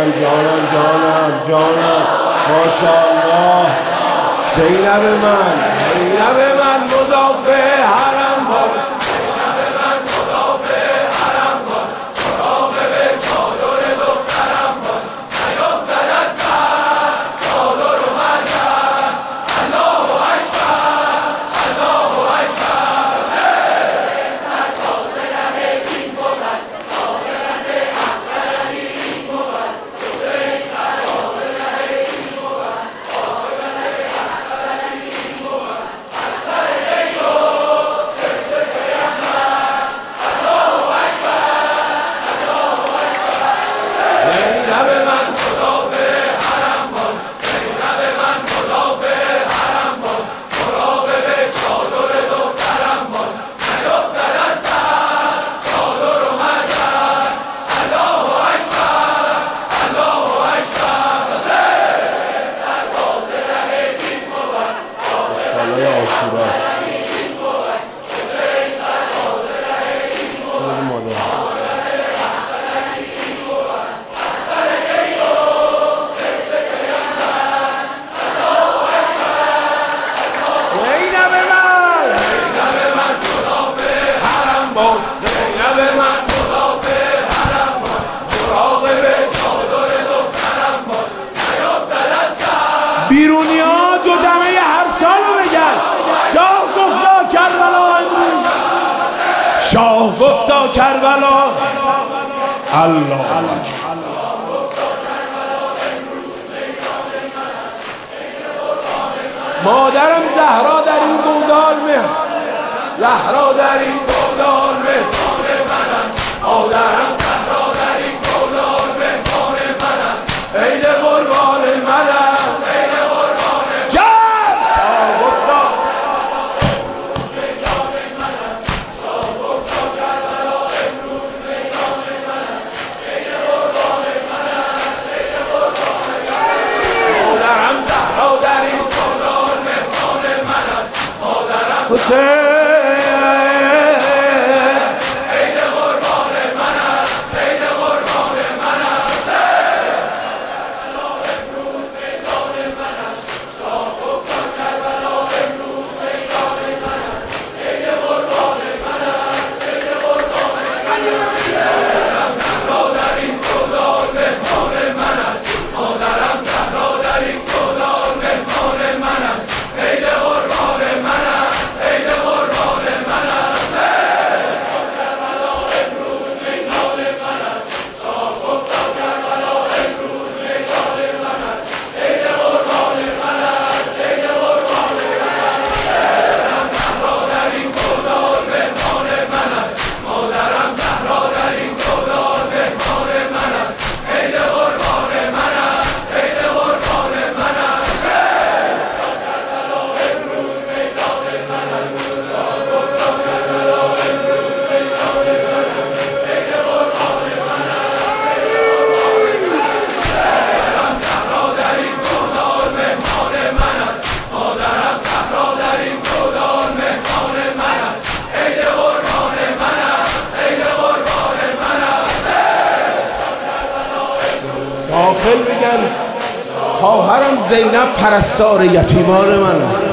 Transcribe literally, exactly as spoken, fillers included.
جانم جانم جانم جانم ماشاءالله. زینب من زینب من مدافع حرم باش، زینب من مدافع حرم باش، مراقب چادر دخترم باش، نیفتد از سر چادر و مزن. الله اکبر الله اکبر. سرتاز ره دین بود، عاقبت احمدی این بود. سرتاز ره دین بود، عاقبت احمدی این بود. از سر دیو صدق پیامبر. الله اکبر الله اکبر. زینب من مدافع حرم باش، زینب من مدافع حرم باش، مراقب چادر دخترم باش، نیفتد از سر چادر و مزن. الله اکبر الله اکبر. سرتاز ره دین بود، عاقبت عاشوراست. زینب من زینب من مدافع حرم باش، زینب من مدافع حرم باش، مراقب چادر دخترم باش، نیفتد از سر. بیرونیا دو دمه هر سالو بگن. شاه گفتا کربلا امروز، شاه گفتا کربلا. الله اکبر. مادرم زهرا در این گودال مهر، زهرا در این گودال مهمان من است. مادرم زهرا در این گودال مهمان من است. عید قربان من است، عید قربان من. جان شاه گفتا شاه گفتا کربلا امروز میدان من است. عید قربان من است، عید قربان من. مادرم زهرا در این گودال مهمان من است. مادرم حسین عید قربان من است، عید قربان من است. کربلا امروز میدان من است. شاه گفتا کربلا امروز میدان من است. عید قربان من است، عید قربان من. مادرم زهرا در این گودال مهمان من است. مادرم زهرا در این گودال مهمان من است. عید قربان من است، عید قربان من است. کربلا امروز میدان من است. شاه گفتا کربلا امروز میدان من است. عید قربان من است، عید قربان من است. مادرم زهرا در این گودال مهمان من است. مادرم زهرا در این گودال مهمان من است. عید قربان من است، عید قربان من است. کربلا امروز میدان من است. شاه گفتا کربلا امروز میدان من است. عید قربان من است، عید قربان من. مادرم زهرا در این گودال مهمان من است. مادرم زهرا در این گودال مهمان من است. عید قربان من است، عید قربان من است. داخل بگن خواهرم زینب پرستار یتیمان من است.